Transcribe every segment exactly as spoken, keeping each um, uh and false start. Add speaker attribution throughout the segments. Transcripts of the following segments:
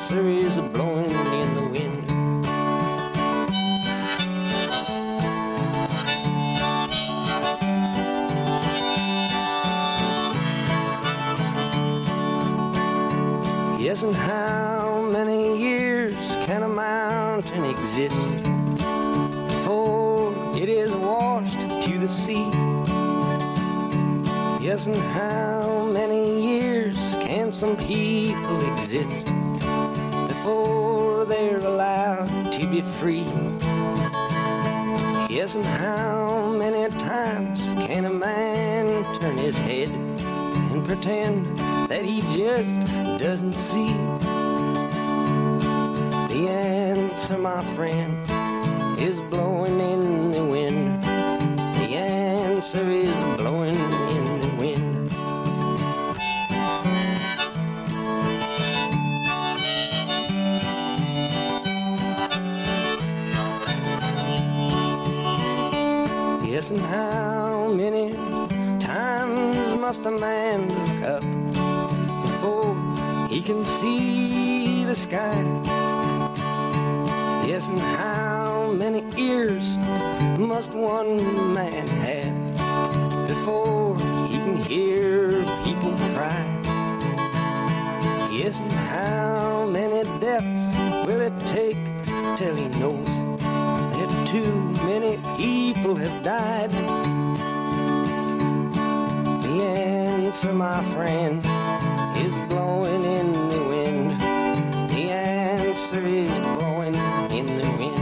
Speaker 1: answer is blowing in the wind. Yes, and how many years can a mountain exist before it is washed to the sea? Yes, and how many years can some people exist before they're allowed to be free? Yes, and how many times can a man turn his head and pretend that he just doesn't see? The answer, my friend, is blowing in the wind. The answer is blowing in the wind. Yes, and how many times must a man look up before he can see the sky? Yes, and how many ears must one man have before he can hear people cry? Yes, and how many deaths will it take till he knows that too many people have died? The answer, my friend, is blowing in the wind. The answer is blowing in the wind.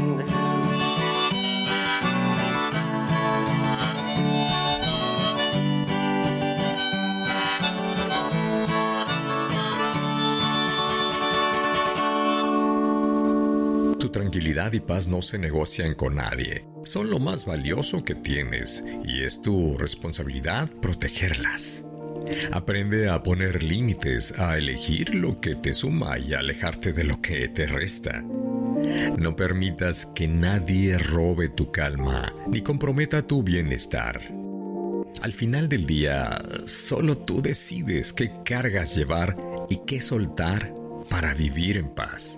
Speaker 2: Tu tranquilidad y paz no se negocian con nadie. Son lo más valioso que tienes y es tu responsabilidad protegerlas. Aprende a poner límites, a elegir lo que te suma y a alejarte de lo que te resta. No permitas que nadie robe tu calma ni comprometa tu bienestar. Al final del día, solo tú decides qué cargas llevar y qué soltar para vivir en paz.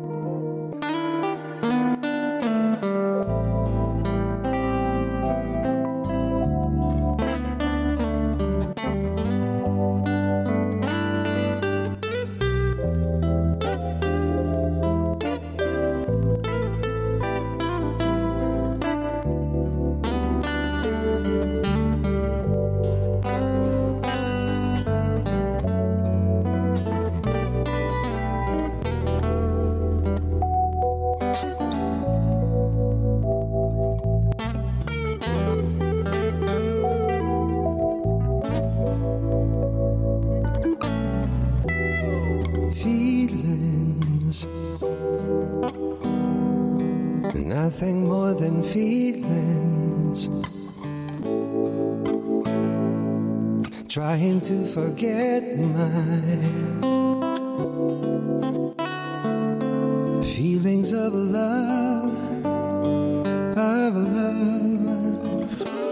Speaker 3: Feelings, nothing more than feelings. Trying to forget my feelings of love, of love.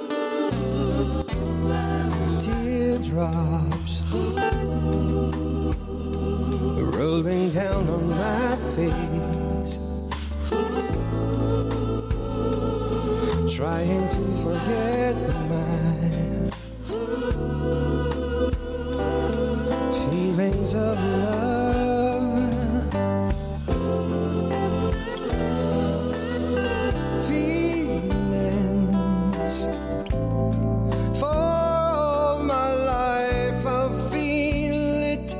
Speaker 3: Teardrops rolling down on my face, trying to forget my feelings of love. Feelings for all my life I'll feel it.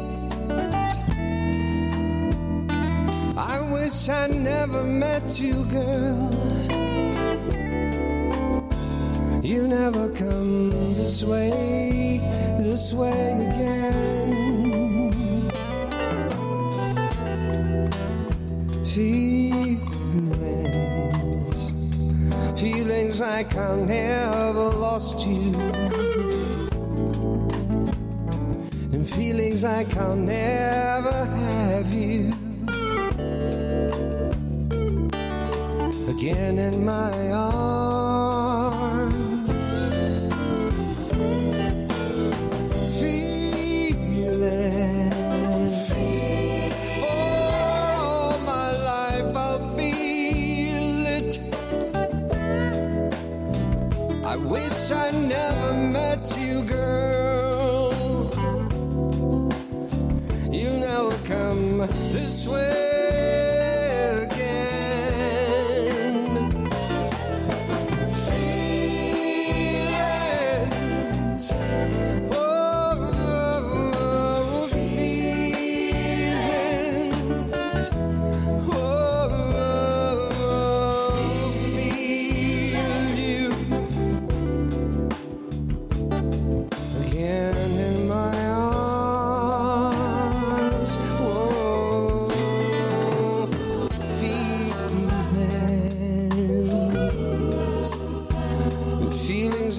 Speaker 3: I wish I never met you, girl. You never come this way, this way again. Feelings, feelings like I never lost you, and feelings like I'll never have you again in my arms. Feelings for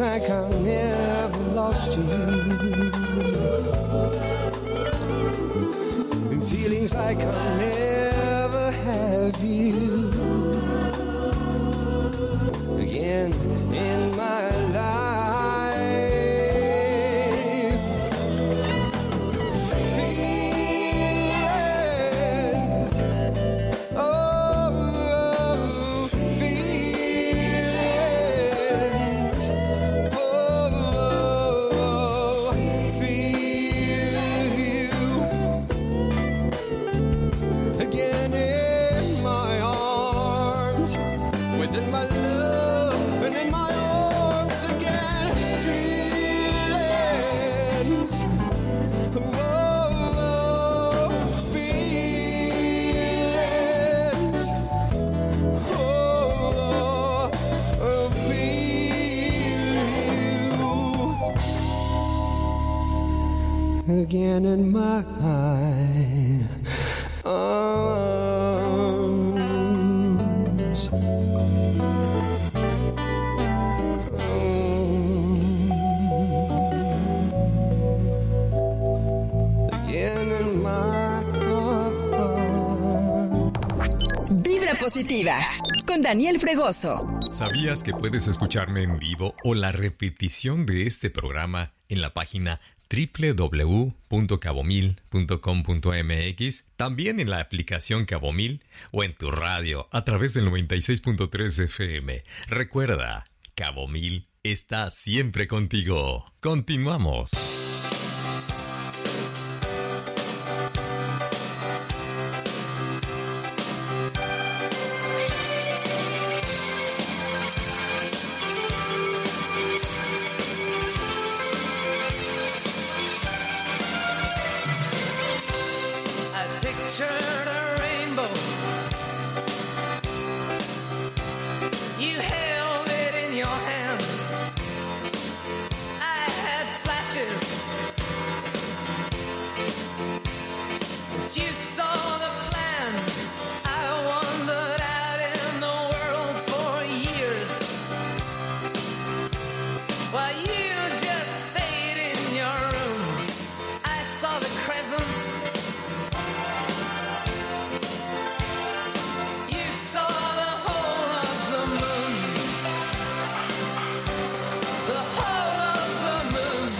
Speaker 3: like I've never lost you, and feelings like I'll never have you again in my life. Feelings, oh, feelings, oh, feel you again in my arms, within my love and in my arms again. Feelings, oh, feelings, oh, oh, feel you again in my arms. Again in my arms.
Speaker 4: Vibra positiva con Daniel Fregoso.
Speaker 2: ¿Sabías que puedes escucharme en vivo o la repetición de este programa en la página doble u doble u doble u punto cabo mil punto com punto m x, también en la aplicación Cabo Mil o en tu radio a través del noventa y seis punto tres F M? Recuerda, Cabo Mil está siempre contigo. Continuamos.
Speaker 1: I pictured a rainbow. You held it in your hands. I had flashes. But you saw the plan. I wandered out in the world for years, while you just stayed in your room. I saw the crescent. You saw the whole of the moon, the whole of the moon.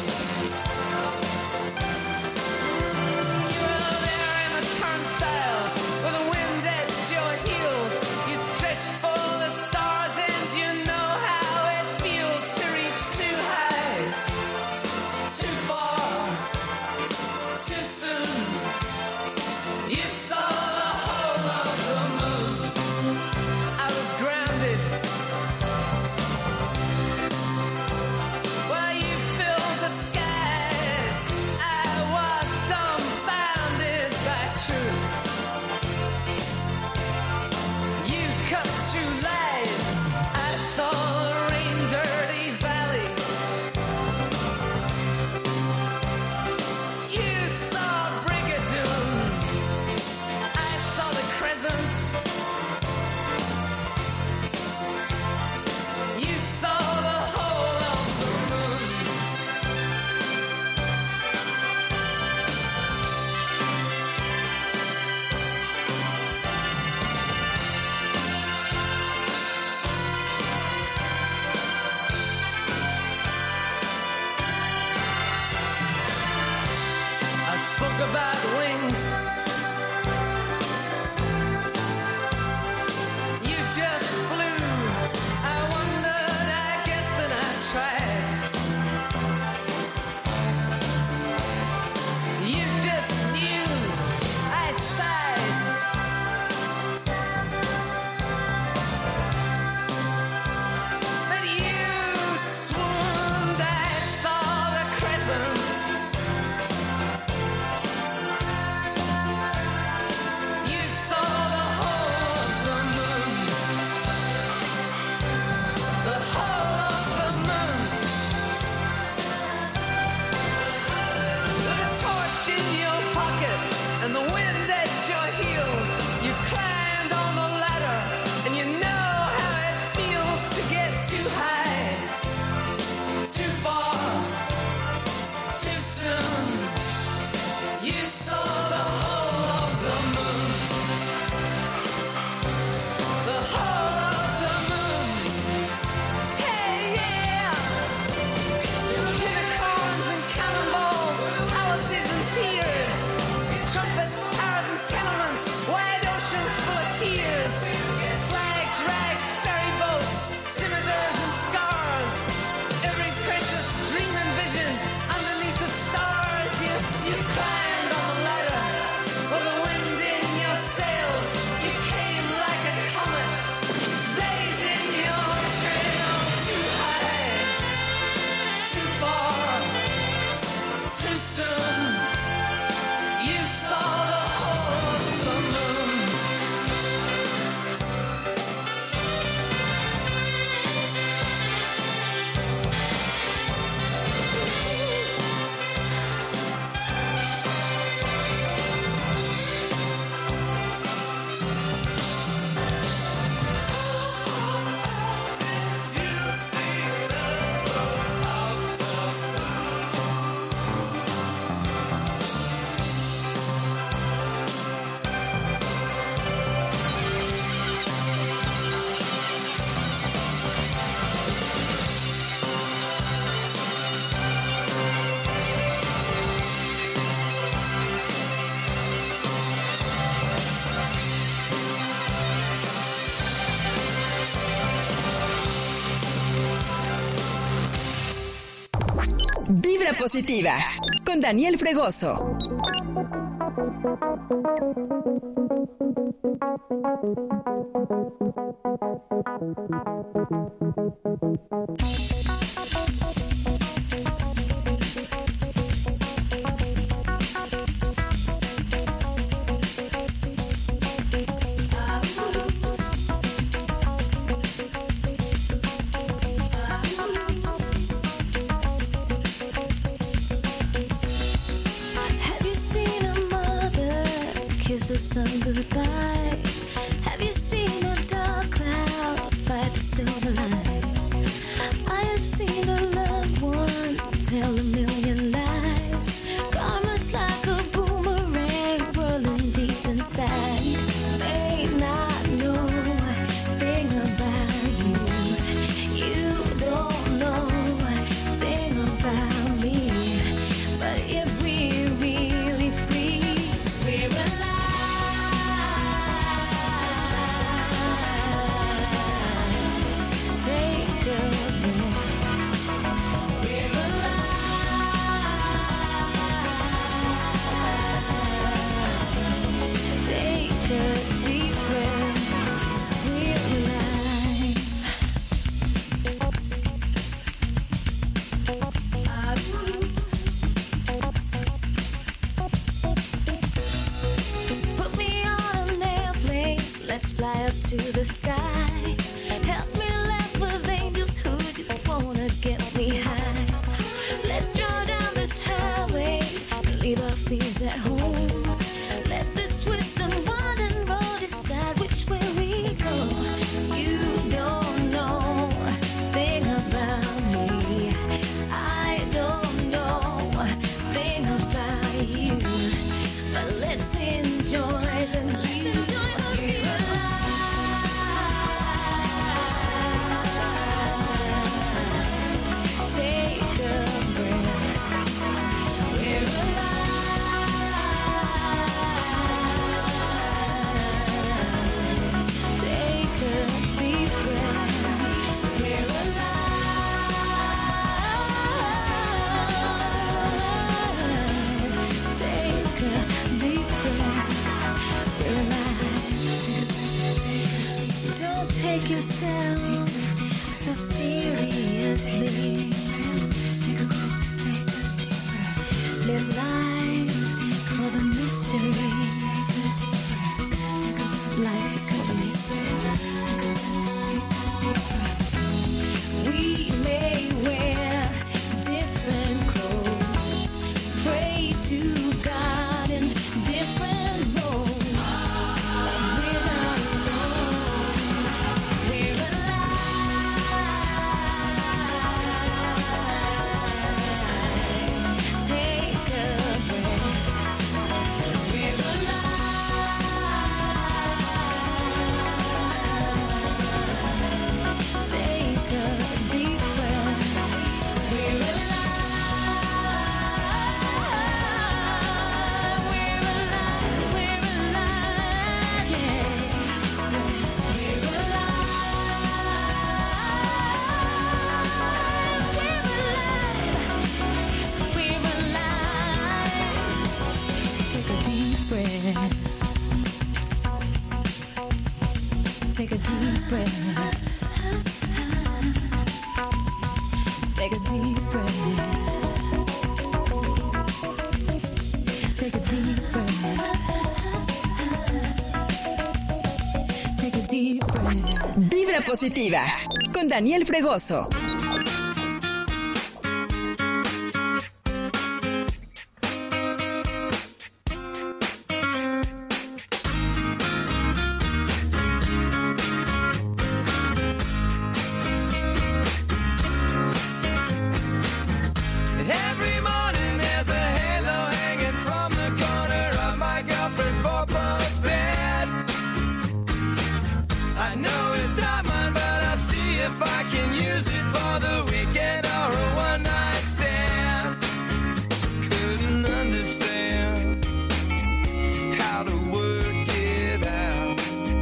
Speaker 1: You were there in the turnstiles with the wind at your heels. You stretched for the stars and you know how it feels to reach too high, too far, too soon. You saw the whole of the moon. I was grounded while you filled the skies. I was dumbfounded by truth. You cut through lies. I saw the rain-dirty valley. You saw Brigadoon. I saw the crescent. You saw the whole of the moon. I spoke about wings. You just flew. I wondered, I guessed, and I tried. You just knew. I sighed. But you swooned. I saw the crescent. You saw the whole of the moon. The whole of the moon. Hey, yeah. Unicorns and cannonballs, palaces and piers, trumpets, towers and tenements, wide oceans full of tears, flags, rags, ferry boats, scimitars and scars, every precious dream and vision underneath the stars. Yes, you climbed on the ladder with the wind in your sails. You came like a comet, blazing your trail. Too high, too far, too soon. You saw the whole of the moon.
Speaker 4: Vibra positiva con Daniel Fregoso.
Speaker 5: Have you seen a mother kiss her son goodbye? Have you seen a dark cloud fight the silver light? I have seen a loved one tell a million lies. Karma's like a boomerang rolling deep inside. May not know a thing about you. You don't know a thing about me. But if we're really free, we're alive. Take a breath. We're alive. Take a deep breath. We're alive. Put me on an airplane, let's fly up to the sky. Help me laugh with angels who just wanna get me high. Let's draw down this highway, leave our fears at home. Let this twist and wind and roll decide which way we go. You don't know a thing about me. I don't know a thing about you. But let's enjoy the let's enjoy the we're alive. Take a breath. We're alive. Take a deep breath. We're alive. Take a deep breath. We're alive. Don't take yourself so seriously. Live life for the mystery. Life is for the mystery. We may wear different clothes, pray to God in different roles, but we're not alone. We're alive. Take a breath. Take a deep breath. Take a deep breath.
Speaker 4: Vibra positiva con Daniel Fregoso.
Speaker 3: Every morning there's a halo hanging from the corner of my girlfriend's four-post bed. I know it's not mine, but I'll see if I can use it for the weekend or a one-night stand. Couldn't understand how to work it out.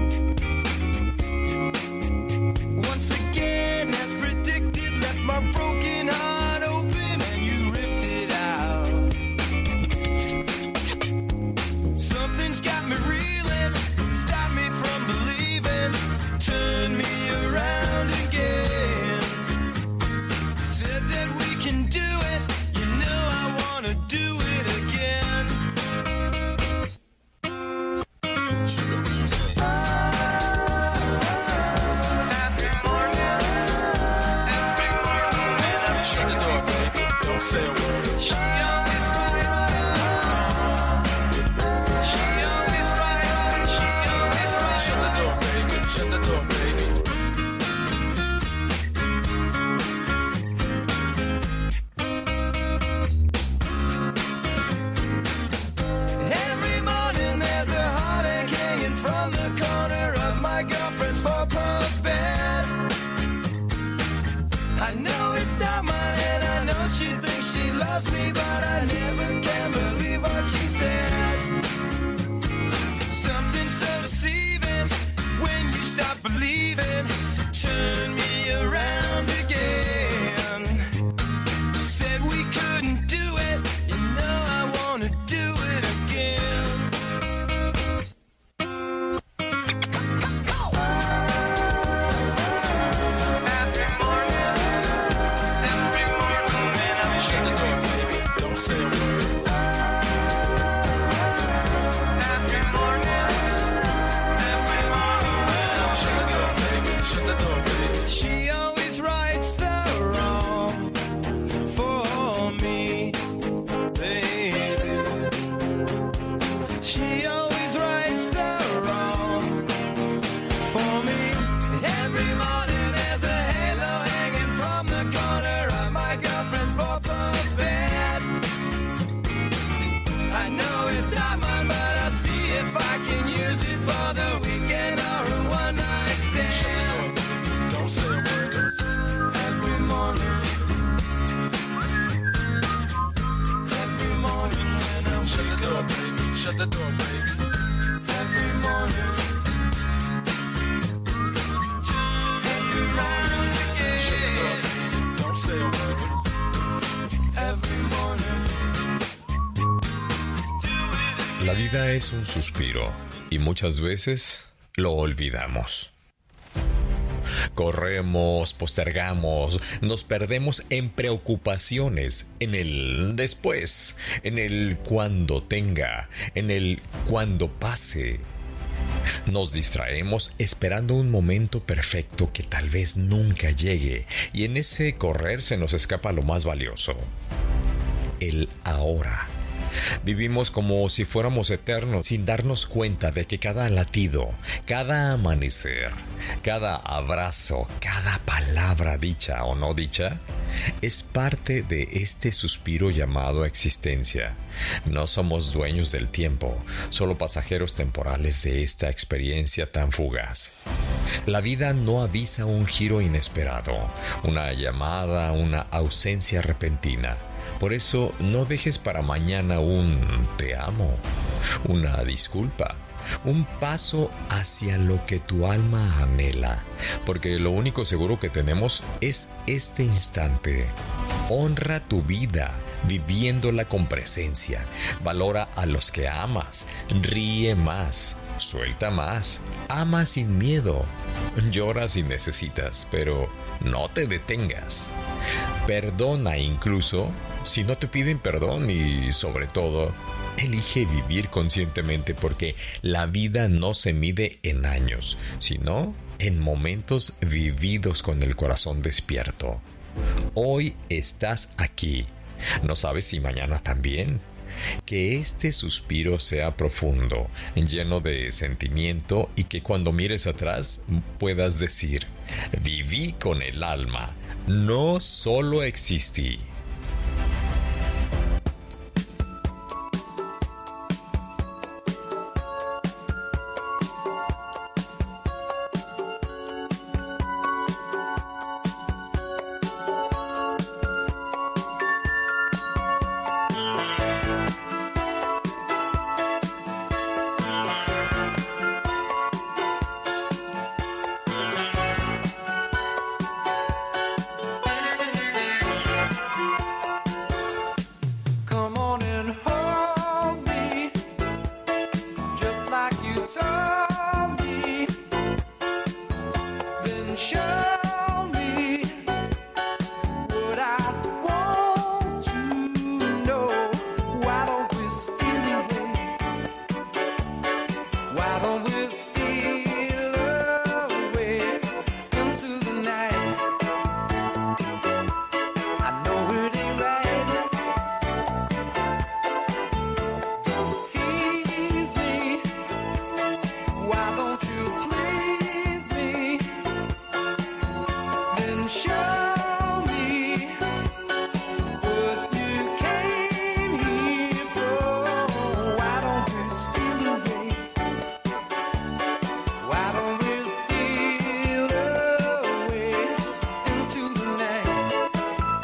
Speaker 3: Once again, as predicted, left my broken heart open and you ripped it out. Something's got me reeling, stopped me from believing, turned me around again. Said that we can do it, you know I wanna do it again. Every morning, every morning when I'm shut the door, baby, don't say a word. She always right. She always right. She always right. Shut the door, baby. Shut the door, baby. Every morning there's a heartache hanging from the corner of my girlfriend's four-post bed. I know it's not mine and I know she thinks she loves me, but I never can believe what she said. Something so deceiving when you stop believing, turn me around again. Said we couldn't do it, you know I wanna do it again. Every morning, every morning when I'm shut the door, baby, don't say a word. Every morning, every morning when I'm shut the door, baby, shut the door, baby. She always rights the wrong for me, baby. She always rights the wrong for me. Every morning there's a halo hanging from the corner of my girlfriend's four-post bed. I know it's not mine, but I'll see if I can use it for the weekend or a one-night stand. Shut the door, baby. Don't say a word. Every morning, every morning when I'm shut the door, baby. Shut the door, baby. Every morning, every morning again. Shut the door, baby. Don't say a word. Every morning.
Speaker 2: La vida es un suspiro y muchas veces lo olvidamos. Corremos, postergamos, nos perdemos en preocupaciones, en el después, en el cuando tenga, en el cuando pase. Nos distraemos esperando un momento perfecto que tal vez nunca llegue, y en ese correr se nos escapa lo más valioso: el ahora. Vivimos como si fuéramos eternos, sin darnos cuenta de que cada latido, cada amanecer, cada abrazo, cada palabra dicha o no dicha, es parte de este suspiro llamado existencia. No somos dueños del tiempo, solo pasajeros temporales de esta experiencia tan fugaz. La vida no avisa un giro inesperado, una llamada, una ausencia repentina. Por eso no dejes para mañana un te amo, una disculpa, un paso hacia lo que tu alma anhela, porque lo único seguro que tenemos es este instante. Honra tu vida, viviéndola con presencia. Valora a los que amas, ríe más, suelta más, ama sin miedo, llora si necesitas, pero no te detengas. Perdona incluso si no te piden perdón y, sobre todo, Elige vivir conscientemente porque la vida no se mide en años, sino en momentos vividos con el corazón despierto. Hoy estás aquí. ¿No sabes si mañana también? Que este suspiro sea profundo, lleno de sentimiento y que cuando mires atrás puedas decir: viví con el alma, no solo existí.
Speaker 3: Come on and hold me, just like you told me. Then show me what I want to know. Why don't we steal away? Why don't we steal away into the night? I know it ain't right. Tease me, why don't you please me? Then show me what you came here for. Why don't we steal away? Why don't we steal away into the night?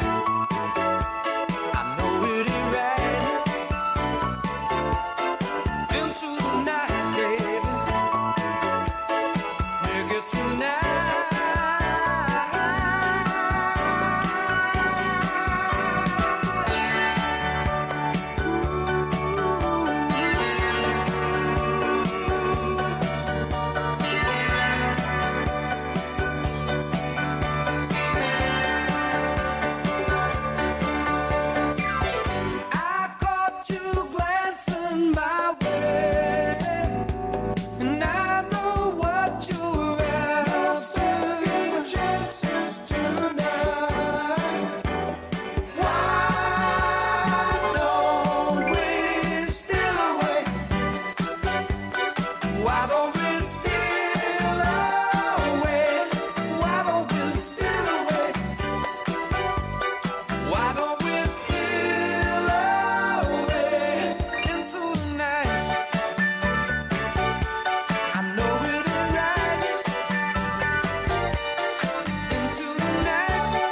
Speaker 3: I know it ain't right. Into the night, baby. Make it tonight. I caught you glancing my way, and I know what you're after. Taking chances tonight. Why don't we steal away? Why don't we steal away? Why don't we steal away? Why don't we steal away into the night? I know it ain't right. Into the night.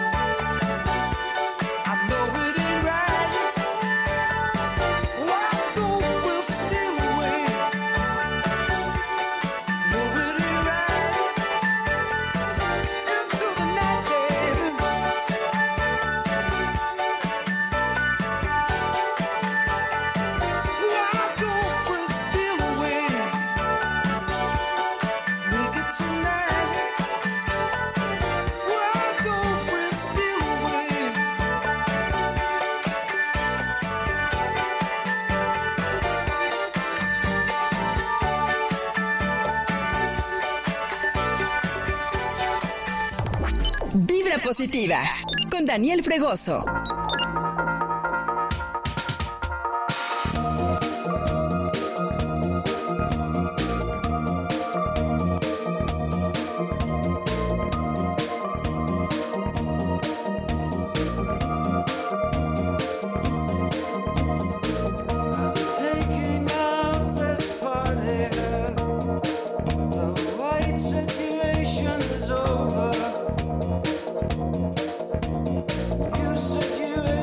Speaker 3: I know it ain't right. Why don't we steal away? No, it ain't right. Into the night, baby. Why don't we steal away? Make it tonight. Why don't we steal away?
Speaker 4: Vibra positiva con Daniel Fregoso.
Speaker 3: Taking off this party, the white situation is over. You said you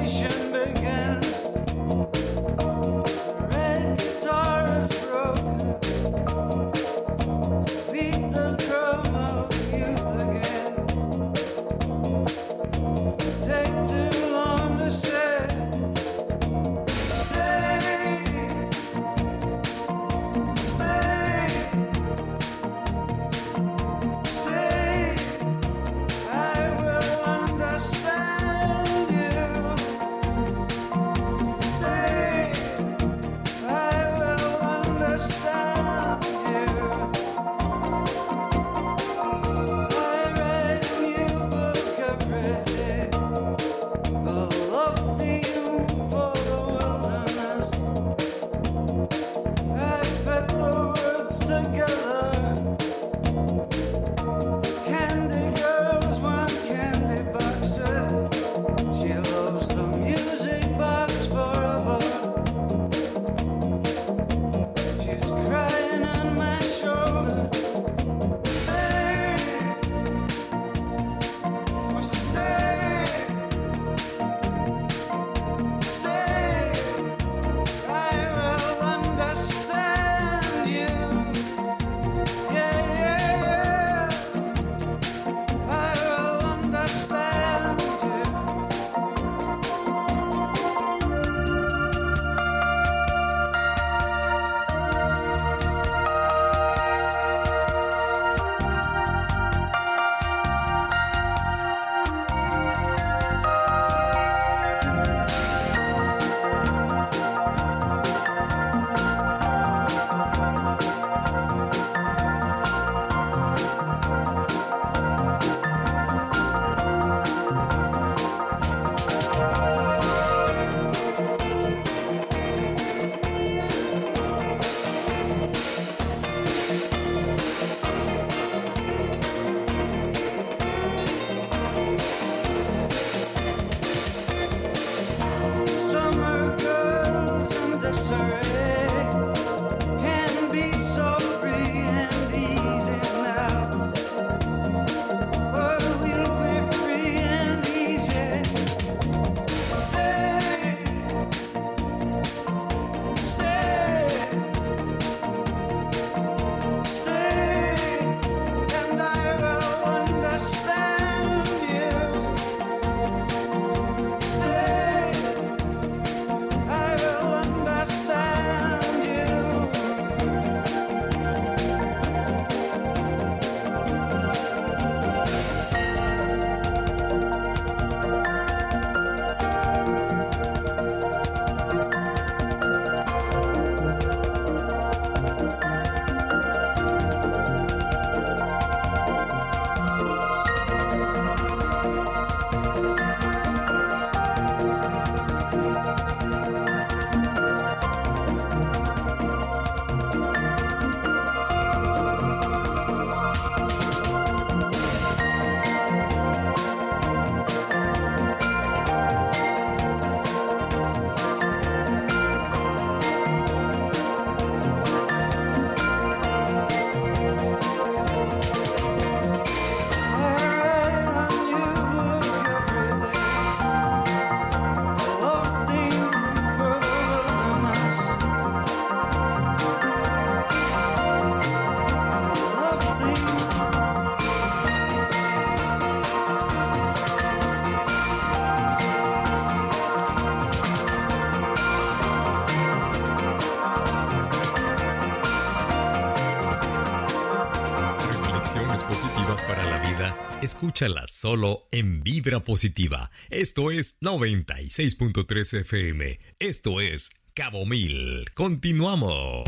Speaker 2: para la vida, escúchala solo en Vibra Positiva. Esto es noventa y seis punto tres F M. Esto es Cabo Mil. Continuamos.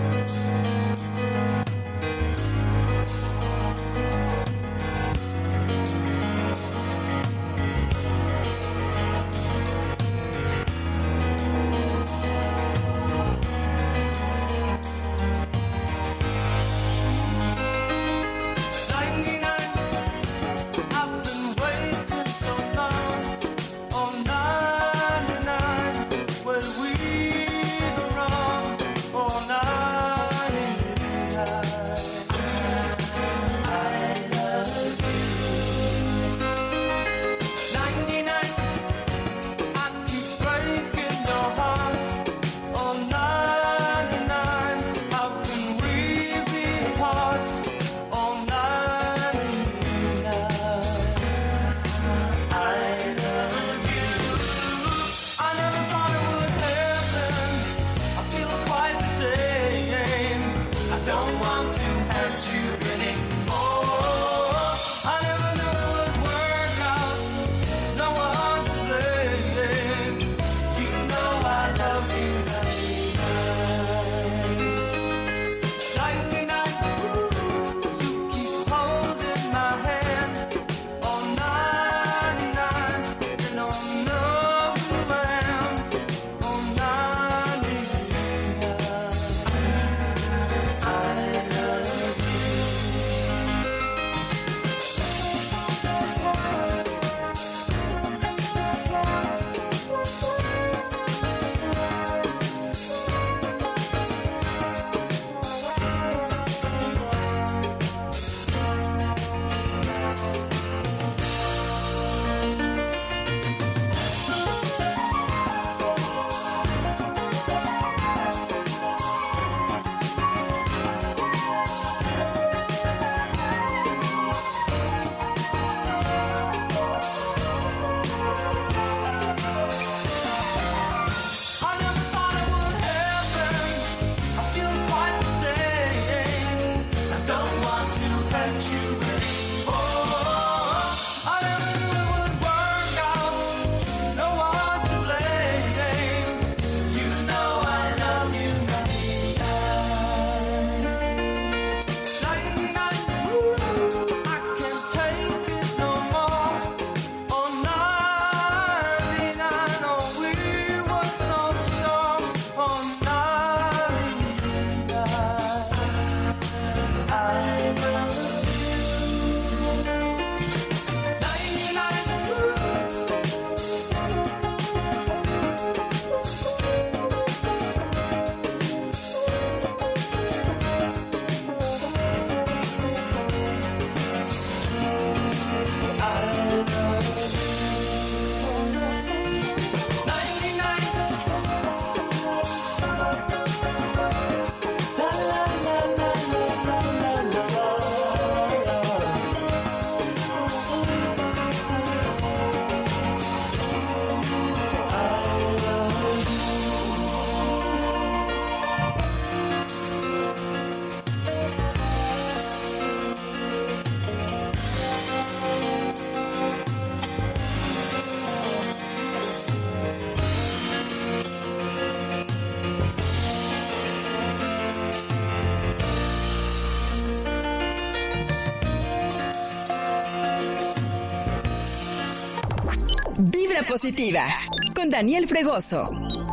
Speaker 4: Vibra Positiva con Daniel Fregoso.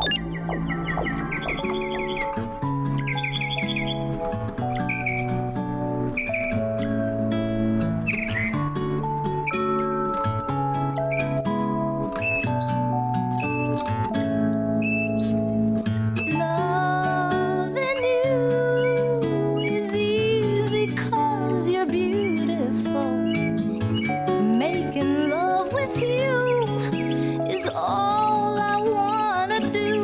Speaker 5: Loving you is easy 'cause you're beautiful. Making love with you is all I wanna do.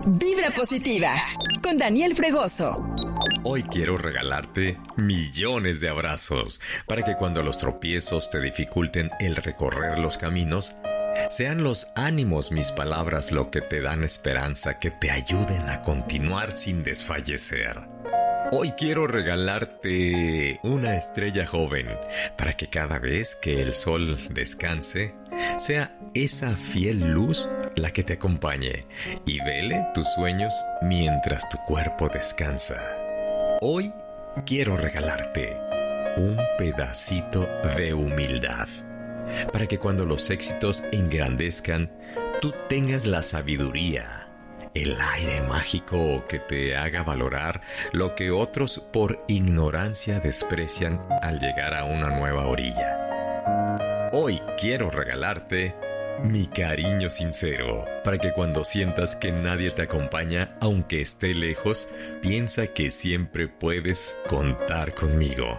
Speaker 4: Vibra positiva con Daniel Fregoso.
Speaker 2: Hoy quiero regalarte millones de abrazos para que cuando los tropiezos te dificulten el recorrer los caminos, sean los ánimos, mis palabras, lo que te dan esperanza, que te ayuden a continuar sin desfallecer. Hoy quiero regalarte una estrella joven para que cada vez que el sol descanse, sea esa fiel luz la que te acompañe y vele tus sueños mientras tu cuerpo descansa. Hoy quiero regalarte un pedacito de humildad para que cuando los éxitos engrandezcan, tú tengas la sabiduría, el aire mágico que te haga valorar lo que otros por ignorancia desprecian al llegar a una nueva orilla. Hoy quiero regalarte mi cariño sincero, para que cuando sientas que nadie te acompaña, aunque esté lejos, piensa que siempre puedes contar conmigo.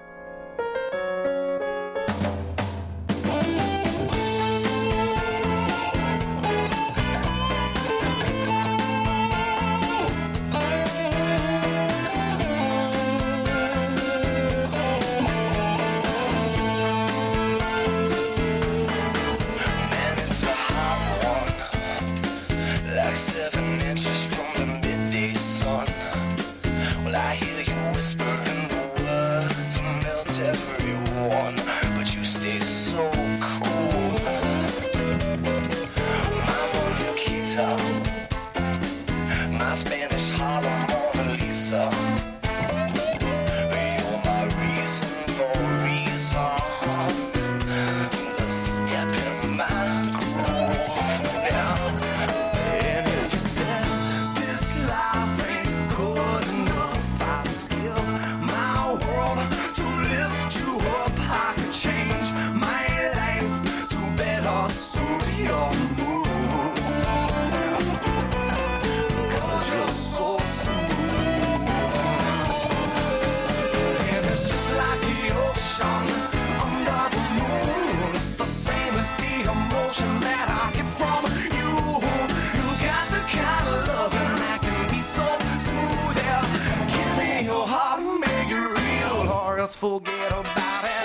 Speaker 1: Forget about it.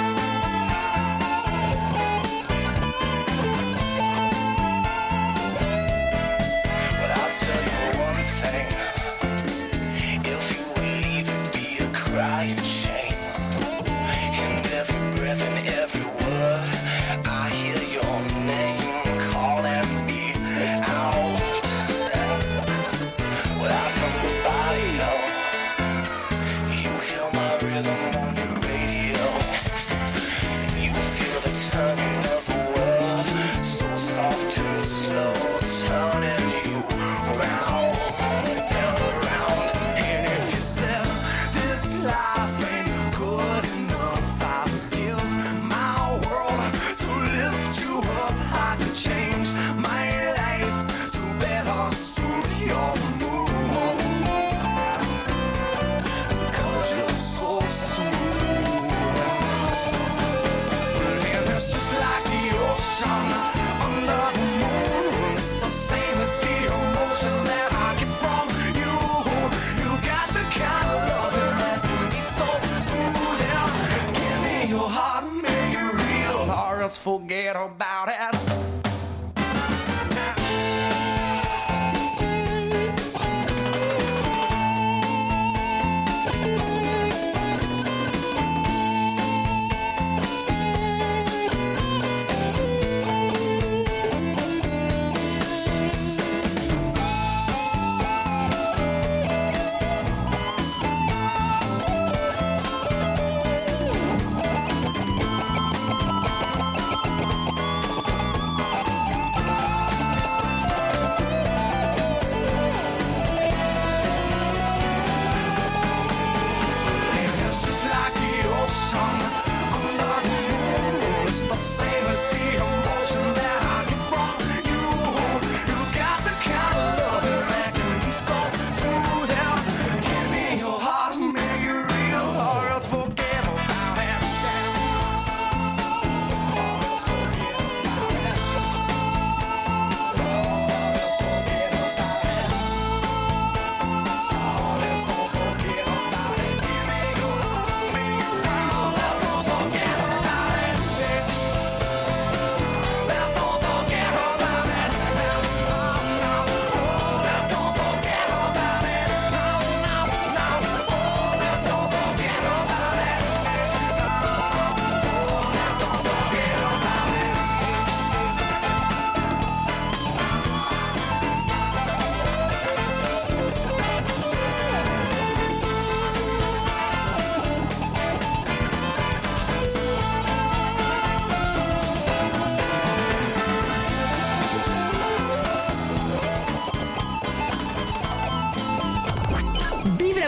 Speaker 1: But I'll tell you one thing. If you would leave it be a crying shame. And every breath and every word I hear your name calling me out. Without from the body, no. You hear my rhythm. Turning of the world, so soft and slow, turning you around and around. And if you said this life ain't good enough, I'll give my world to lift you up. I could change my life to better suit your mood, because you're so smooth. Under the moon, it's the same as the emotion that I get from you. You got the kind of loving that can be so smooth. Yeah. Give me your heart and make it real, or else forget about it.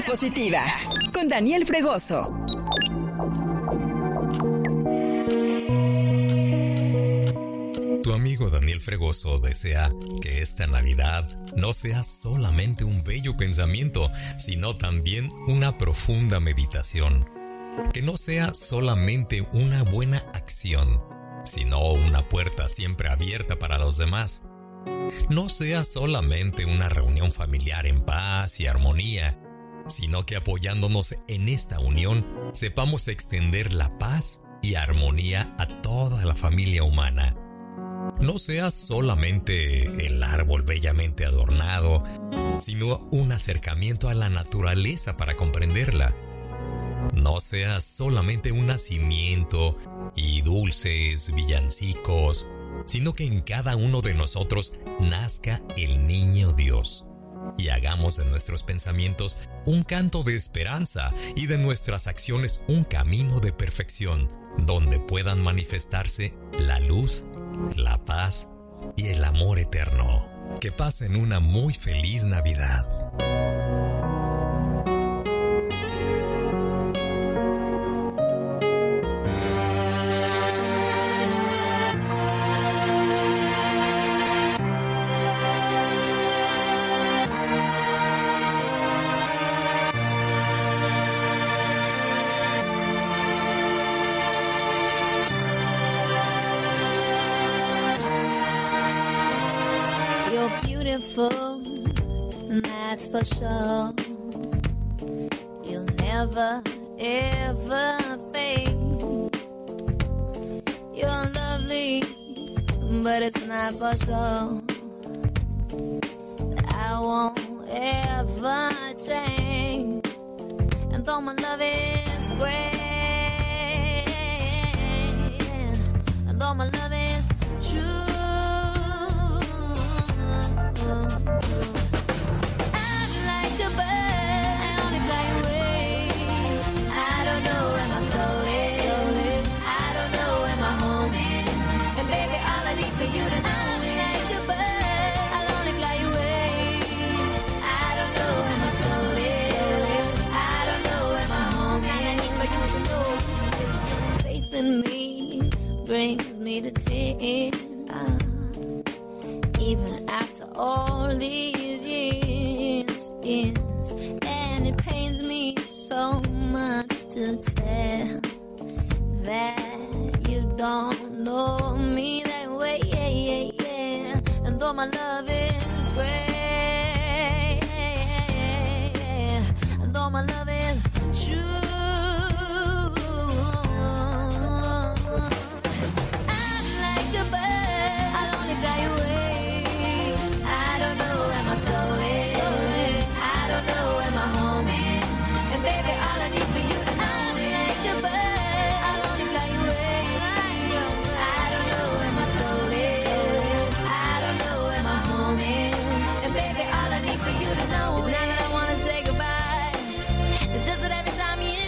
Speaker 4: Positiva con Daniel Fregoso.
Speaker 2: Tu amigo Daniel Fregoso desea que esta Navidad no sea solamente un bello pensamiento, sino también una profunda meditación. Que no sea solamente una buena acción, sino una puerta siempre abierta para los demás. No sea solamente una reunión familiar en paz y armonía, sino que apoyándonos en esta unión, sepamos extender la paz y armonía a toda la familia humana. No sea solamente el árbol bellamente adornado, sino un acercamiento a la naturaleza para comprenderla. No sea solamente un nacimiento y dulces, villancicos, sino que en cada uno de nosotros nazca el niño Dios. Y hagamos de nuestros pensamientos un canto de esperanza y de nuestras acciones un camino de perfección, donde puedan manifestarse la luz, la paz y el amor eterno. Que pasen una muy feliz Navidad.
Speaker 5: That's for sure. You'll never, ever fade. You're lovely, but it's not for sure. I won't ever change. And though my love is great, and though my love is true, in me brings me to tears, even after all these years, years, and it pains me so much to tell that you don't know me that way, yeah, yeah, yeah. And though my love is great, and though my love is true, just that every time you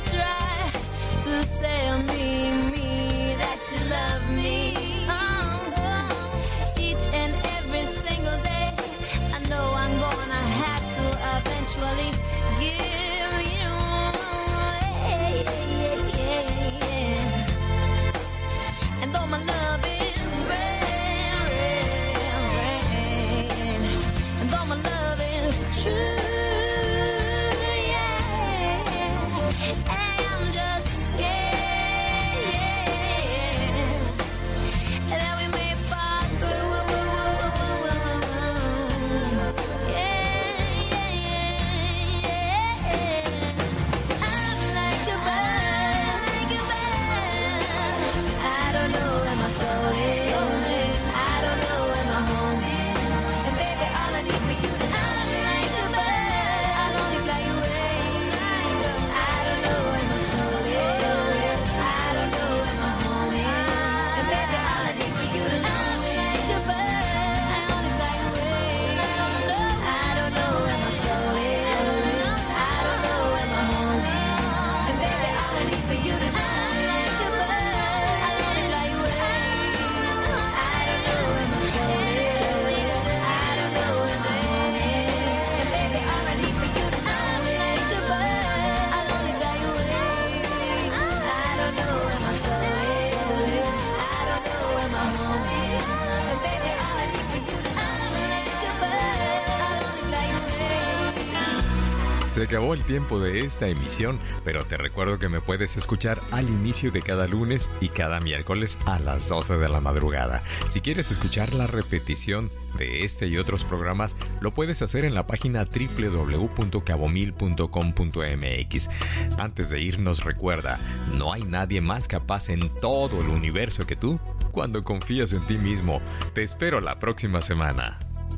Speaker 2: Se acabó el tiempo de esta emisión, pero te recuerdo que me puedes escuchar al inicio de cada lunes y cada miércoles a las doce de la madrugada. Si quieres escuchar la repetición de este y otros programas, lo puedes hacer en la página doble u doble u doble u punto cabo mil punto com punto m x. Antes de irnos, recuerda, no hay nadie más capaz en todo el universo que tú cuando confías en ti mismo. Te espero la próxima semana.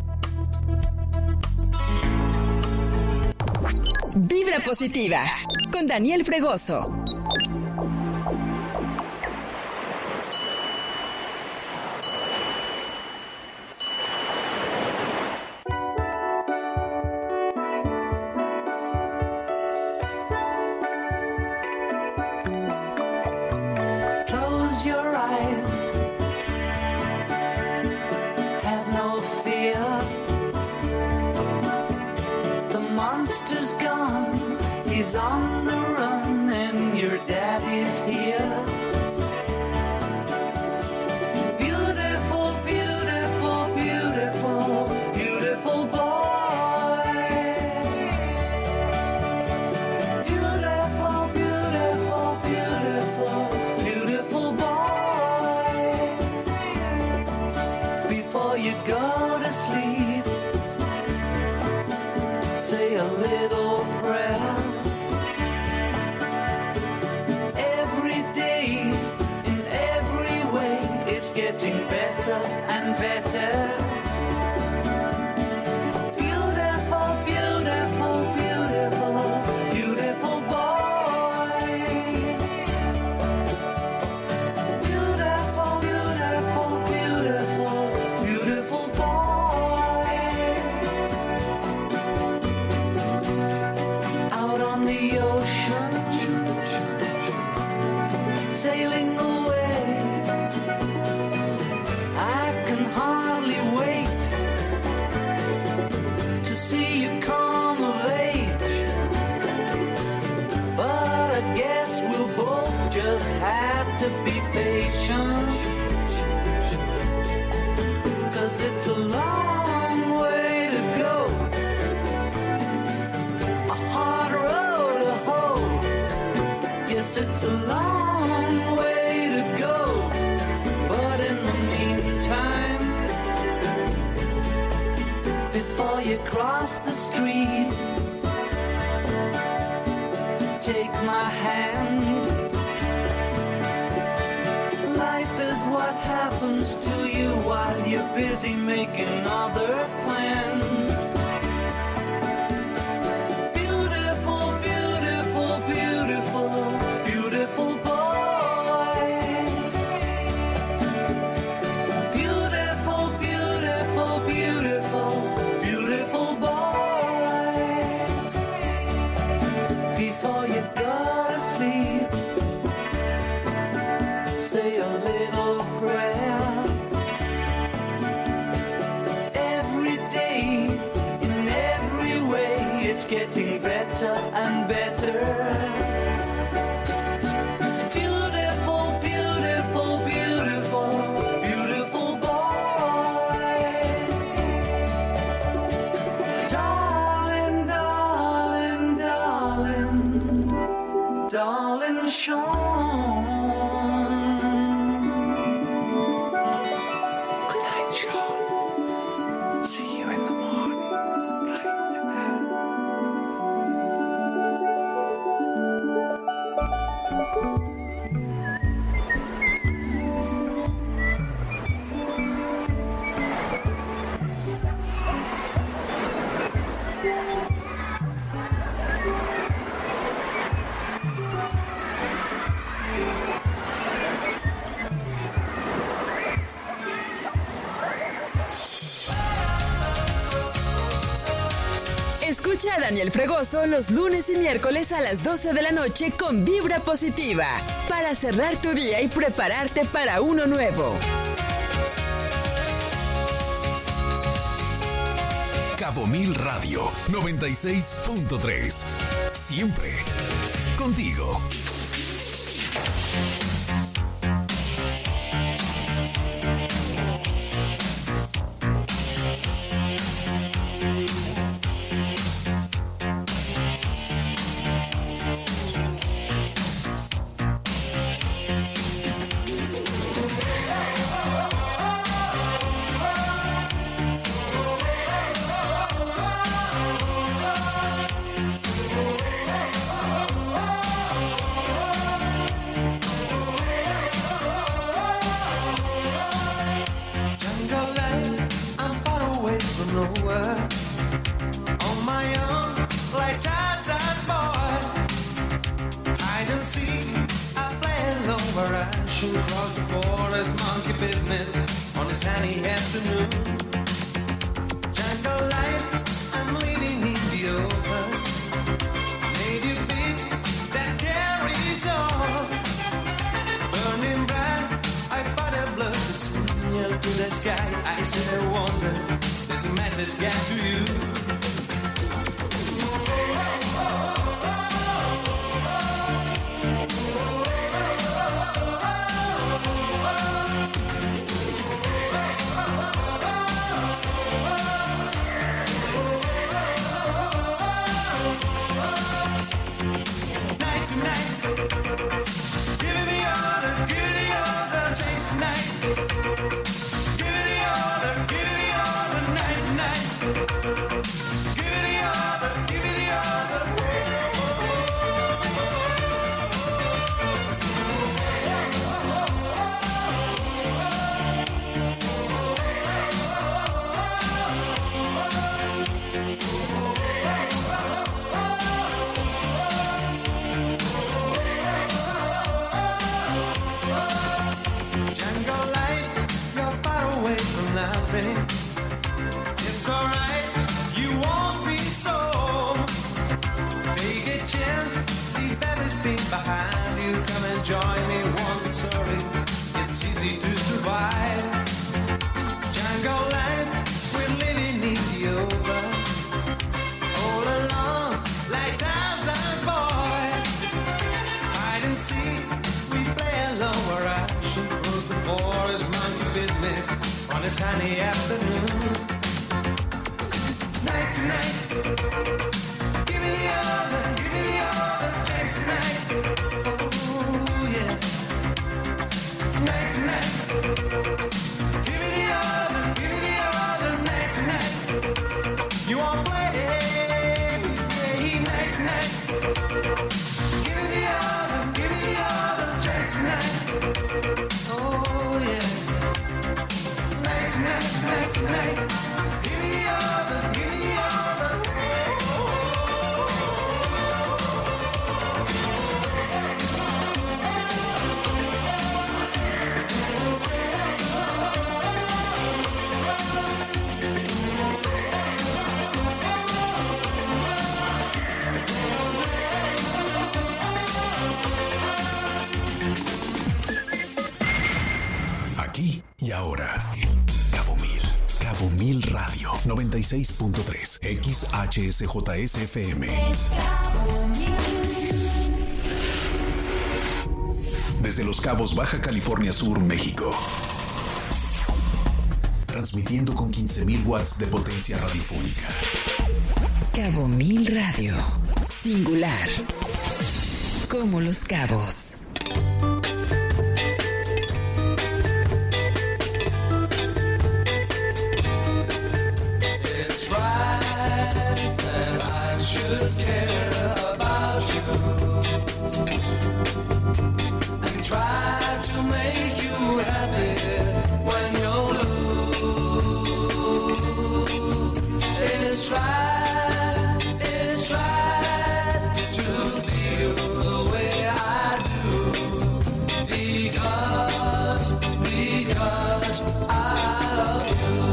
Speaker 4: Vibra positiva con Daniel Fregoso.
Speaker 1: Close your eyes. Have no fear. The monster's gone. He's on the run and your daddy's here. Beautiful, beautiful, beautiful, beautiful boy. Beautiful, beautiful, beautiful, beautiful boy. Before you go to sleep, say a little prayer. Getting better and better. Beautiful, beautiful, beautiful, beautiful boy. Beautiful, beautiful, beautiful, beautiful boy. Out on the ocean, sailing away. I can hardly wait to see you come of age. But I guess we'll both just have to be patient, 'cause it's a long way to go, a hard road to hoe. Yes, it's a long way to go, but in the meantime, before you cross the street, take my hand. Life is what happens to you while you're busy making other plans. Beautiful, beautiful, beautiful, beautiful boy. Beautiful, beautiful, beautiful, beautiful boy. Before you go to sleep, say a little prayer. Every day, in every way, it's getting better and better. Beautiful, beautiful, beautiful, beautiful boy. Darling, darling, darling, darling Sean. Good night, Sean. See you in the morning.
Speaker 4: Escucha a Daniel Fregoso los lunes y miércoles a las doce de la noche con Vibra Positiva, para cerrar tu día y prepararte para uno nuevo.
Speaker 6: Cabo Mil Radio noventa y seis punto tres. Siempre contigo.
Speaker 1: Rushing across the forest, monkey business on a sunny afternoon. Jungle life, I'm living in the open. Native beat that carries on. Burning bright, I fight a blood to signal to the sky. I said I wonder, there's a message get to you. It's alright, you won't be so. Take a chance, leave everything behind you. Come and join me, won't be sorry. It's easy to survive. Jungle life, we're living in the open. All alone, like Tarzan's boy. Hide and seek, we play alone. We're rushing across the forest, monkey business on a sunny afternoon. Night to night, give me the other, give me the other chance tonight. Oh yeah. Night to night, give me the other, give me the other night to night. You won't play, play night to night. Give me the other, give me the other chance tonight. Oh yeah. Night, night, night. Give me the other, give me the other.
Speaker 6: Aquí y ahora. Cabo Mil. Cabo Mil Radio noventa y seis punto tres. X H S J S F M. Desde Los Cabos, Baja California Sur, México. Transmitiendo con quince mil watts de potencia radiofónica.
Speaker 4: Cabo Mil Radio. Singular. Como Los Cabos.
Speaker 3: Should care about you and try to make you happy when you're blue. It's right, it's right to feel the way I do because, because I love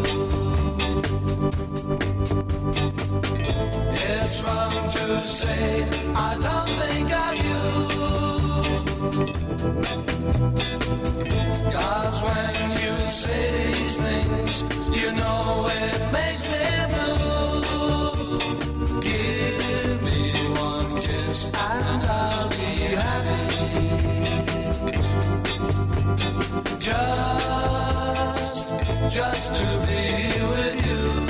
Speaker 3: you. It's wrong to say I don't think of you, 'cause when you say these things, you know it makes me blue. Give me one kiss and I'll be happy. Just, just to be with you.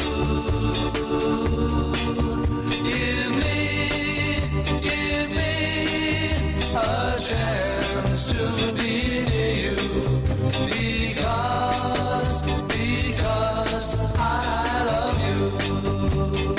Speaker 3: Give me, give me a chance to be near you, because, because I love you.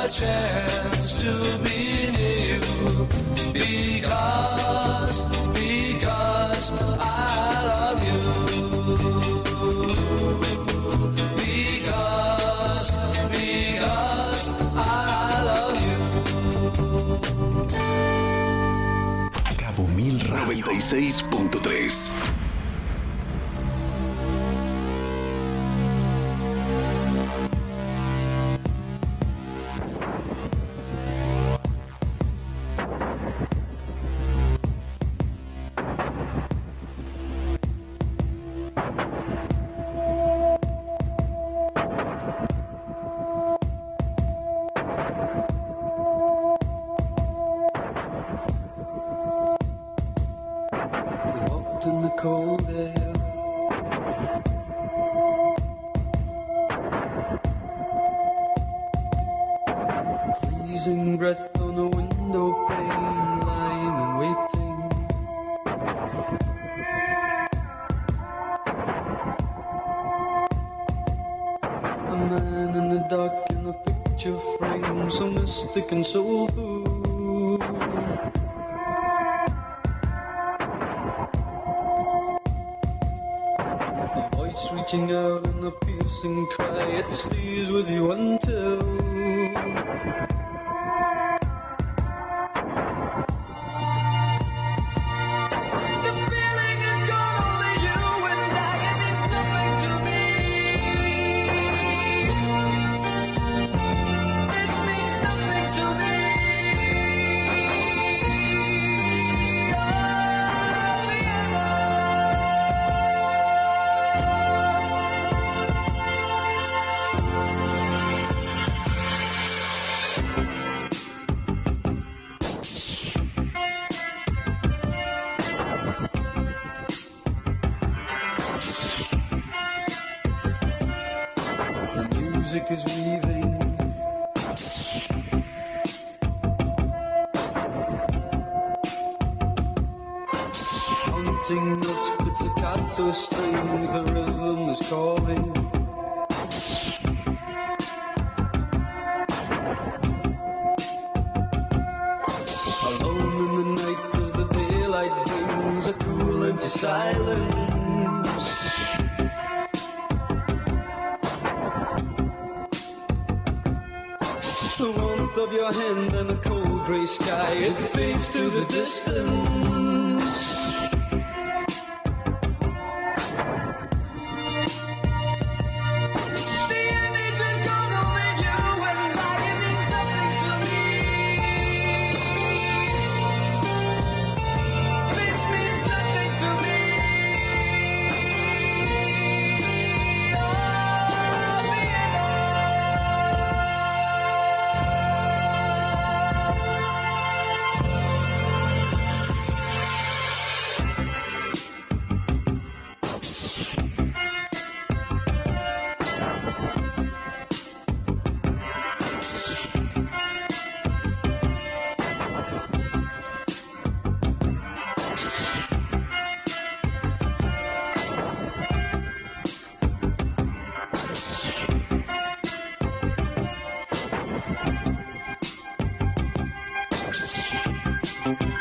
Speaker 3: a chance to be near you. Because, because I love you. Because, because I love you.
Speaker 6: Cabo Mil Radio
Speaker 7: noventa y seis punto tres.
Speaker 3: In the cold air, freezing breath on the window pane, lying and waiting. A man in the dark in a picture frame, so mystic and soulful. Reaching out in a piercing cry, it stays with you until the feeling is gone, only you and I, it means nothing to me. This means nothing to me. Oh, Vienna. Music is weaving, haunting notes, pizzicato strings, the rhythm is calling. Alone in the night as the daylight brings a cool empty silence. The warmth of your hand and a cold grey sky, it fades to the distance. The image is gone, only you and I, it means nothing to me. This means nothing to me. Oh, Vienna. Thank you.